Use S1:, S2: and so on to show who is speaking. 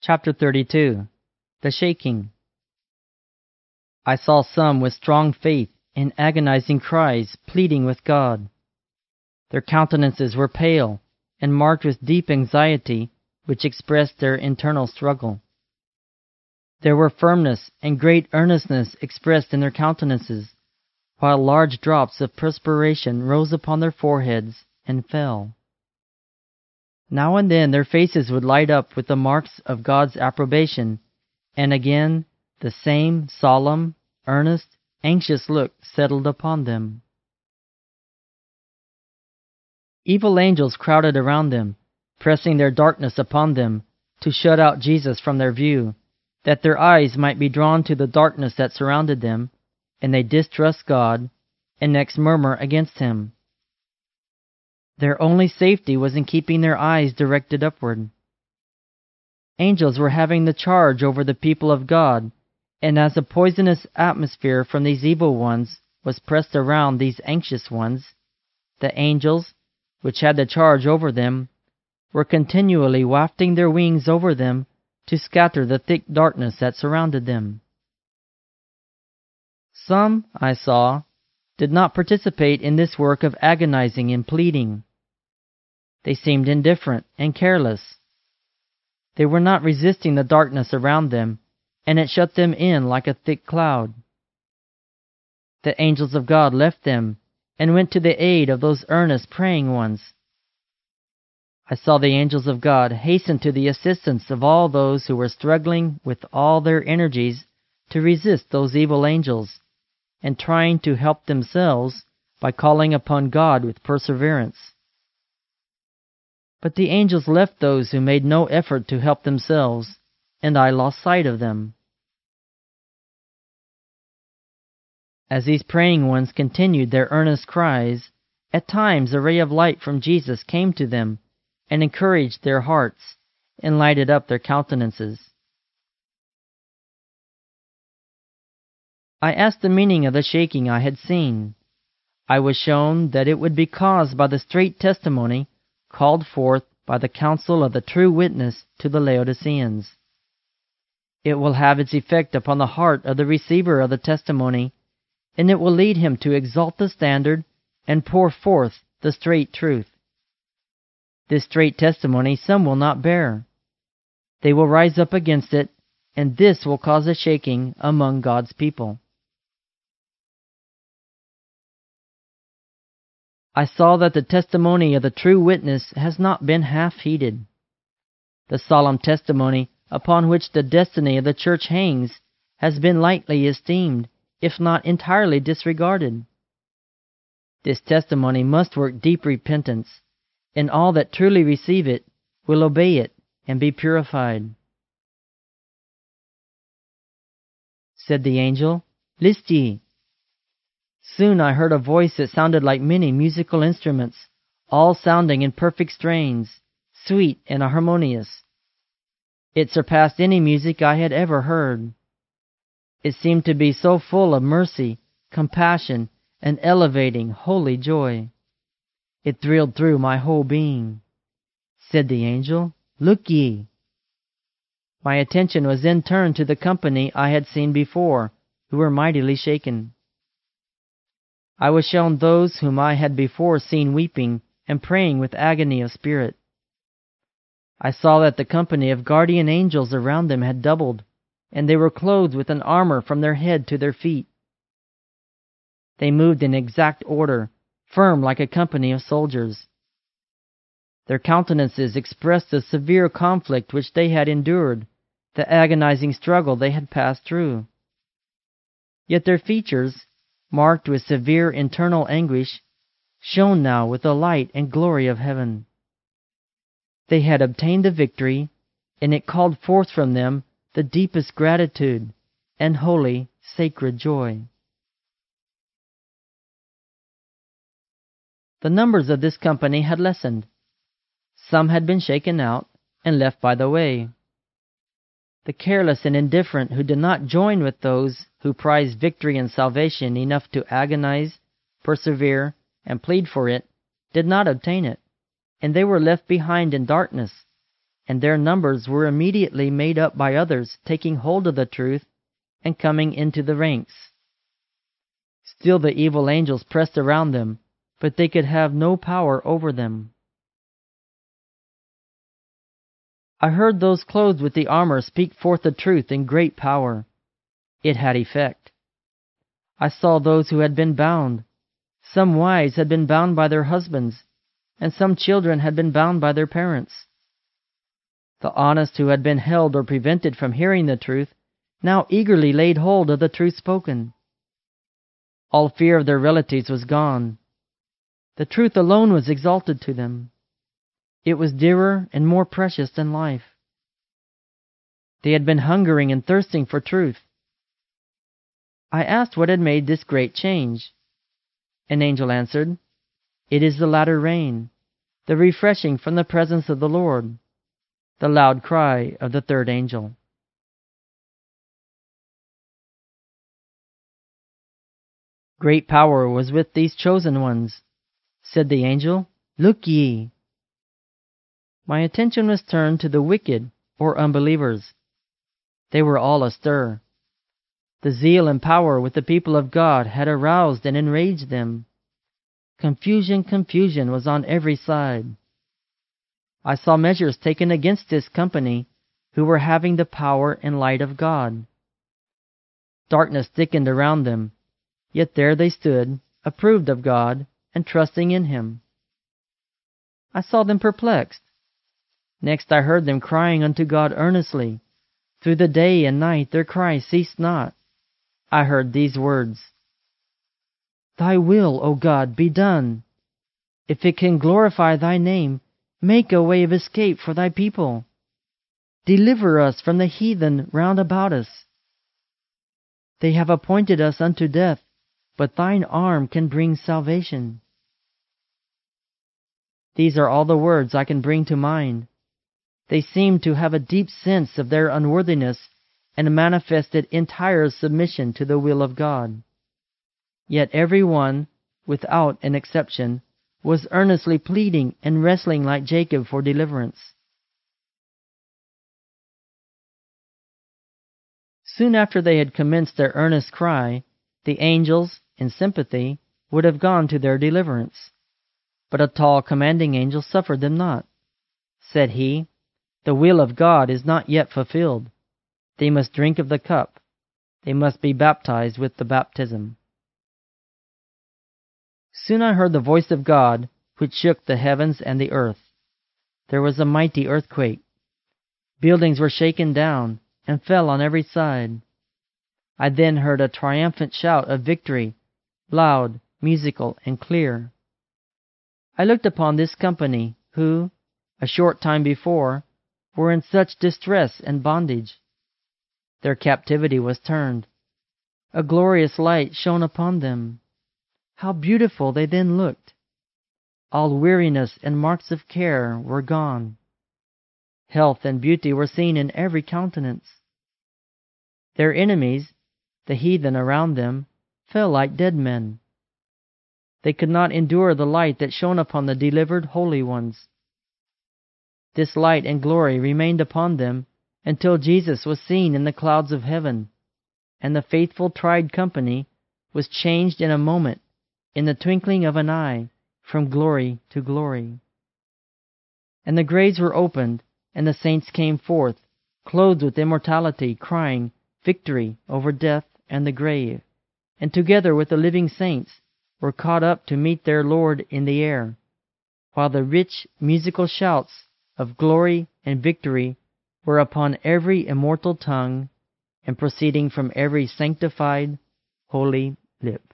S1: Chapter 32. The Shaking. I saw some with strong faith and agonizing cries pleading with God. Their countenances were pale and marked with deep anxiety, which expressed their internal struggle. There were firmness and great earnestness expressed in their countenances, while large drops of perspiration rose upon their foreheads and fell. Now and then their faces would light up with the marks of God's approbation, and again the same solemn, earnest, anxious look settled upon them. Evil angels crowded around them, pressing their darkness upon them to shut out Jesus from their view, that their eyes might be drawn to the darkness that surrounded them, and they distrust God, and next murmur against Him. Their only safety was in keeping their eyes directed upward. Angels were having the charge over the people of God, and as a poisonous atmosphere from these evil ones was pressed around these anxious ones, the angels, which had the charge over them, were continually wafting their wings over them to scatter the thick darkness that surrounded them. Some, I saw, did not participate in this work of agonizing and pleading. They seemed indifferent and careless. They were not resisting the darkness around them, and it shut them in like a thick cloud. The angels of God left them and went to the aid of those earnest praying ones. I saw the angels of God hasten to the assistance of all those who were struggling with all their energies to resist those evil angels, and trying to help themselves by calling upon God with perseverance. But the angels left those who made no effort to help themselves, and I lost sight of them. As these praying ones continued their earnest cries, at times a ray of light from Jesus came to them and encouraged their hearts and lighted up their countenances. I asked the meaning of the shaking I had seen. I was shown that it would be caused by the straight testimony called forth by the counsel of the true witness to the Laodiceans. It will have its effect upon the heart of the receiver of the testimony, and it will lead him to exalt the standard and pour forth the straight truth. This straight testimony some will not bear. They will rise up against it, and this will cause a shaking among God's people. I saw that the testimony of the true witness has not been half heeded. The solemn testimony upon which the destiny of the church hangs has been lightly esteemed, if not entirely disregarded. This testimony must work deep repentance, and all that truly receive it will obey it and be purified. Said the angel, "List ye." Soon I heard a voice that sounded like many musical instruments, all sounding in perfect strains, sweet and harmonious. It surpassed any music I had ever heard. It seemed to be so full of mercy, compassion, and elevating, holy joy. It thrilled through my whole being. Said the angel, "Look ye." My attention was then turned to the company I had seen before, who were mightily shaken. I was shown those whom I had before seen weeping and praying with agony of spirit. I saw that the company of guardian angels around them had doubled, and they were clothed with an armor from their head to their feet. They moved in exact order, firm like a company of soldiers. Their countenances expressed the severe conflict which they had endured, the agonizing struggle they had passed through. Yet their features, marked with severe internal anguish, shone now with the light and glory of heaven. They had obtained the victory, and it called forth from them the deepest gratitude and holy, sacred joy. The numbers of this company had lessened. Some had been shaken out and left by the way. The careless and indifferent who did not join with those who prized victory and salvation enough to agonize, persevere, and plead for it, did not obtain it, and they were left behind in darkness, and their numbers were immediately made up by others taking hold of the truth and coming into the ranks. Still the evil angels pressed around them, but they could have no power over them. I heard those clothed with the armor speak forth the truth in great power. It had effect. I saw those who had been bound. Some wives had been bound by their husbands, and some children had been bound by their parents. The honest who had been held or prevented from hearing the truth now eagerly laid hold of the truth spoken. All fear of their relatives was gone. The truth alone was exalted to them. It was dearer and more precious than life. They had been hungering and thirsting for truth. I asked what had made this great change. An angel answered, "It is the latter rain, the refreshing from the presence of the Lord," the loud cry of the third angel. Great power was with these chosen ones. Said the angel, "Look ye." My attention was turned to the wicked, or unbelievers. They were all astir. The zeal and power with the people of God had aroused and enraged them. Confusion was on every side. I saw measures taken against this company who were having the power and light of God. Darkness thickened around them, yet there they stood, approved of God and trusting in Him. I saw them perplexed. Next I heard them crying unto God earnestly. Through the day and night their cry ceased not. I heard these words, "Thy will, O God, be done. If it can glorify Thy name, make a way of escape for Thy people. Deliver us from the heathen round about us. They have appointed us unto death, but Thine arm can bring salvation." These are all the words I can bring to mind. They seem to have a deep sense of their unworthiness and manifested entire submission to the will of God. Yet every one, without an exception, was earnestly pleading and wrestling like Jacob for deliverance. Soon after they had commenced their earnest cry, the angels, in sympathy, would have gone to their deliverance. But a tall, commanding angel suffered them not. Said he, "The will of God is not yet fulfilled. They must drink of the cup. They must be baptized with the baptism." Soon I heard the voice of God, which shook the heavens and the earth. There was a mighty earthquake. Buildings were shaken down and fell on every side. I then heard a triumphant shout of victory, loud, musical, and clear. I looked upon this company who, a short time before, were in such distress and bondage. Their captivity was turned. A glorious light shone upon them. How beautiful they then looked! All weariness and marks of care were gone. Health and beauty were seen in every countenance. Their enemies, the heathen around them, fell like dead men. They could not endure the light that shone upon the delivered holy ones. This light and glory remained upon them until Jesus was seen in the clouds of heaven, and the faithful tried company was changed in a moment, in the twinkling of an eye, from glory to glory. And the graves were opened, and the saints came forth, clothed with immortality, crying, "Victory over death and the grave," and together with the living saints were caught up to meet their Lord in the air, while the rich musical shouts of glory and victory were upon every immortal tongue and proceeding from every sanctified, holy lip.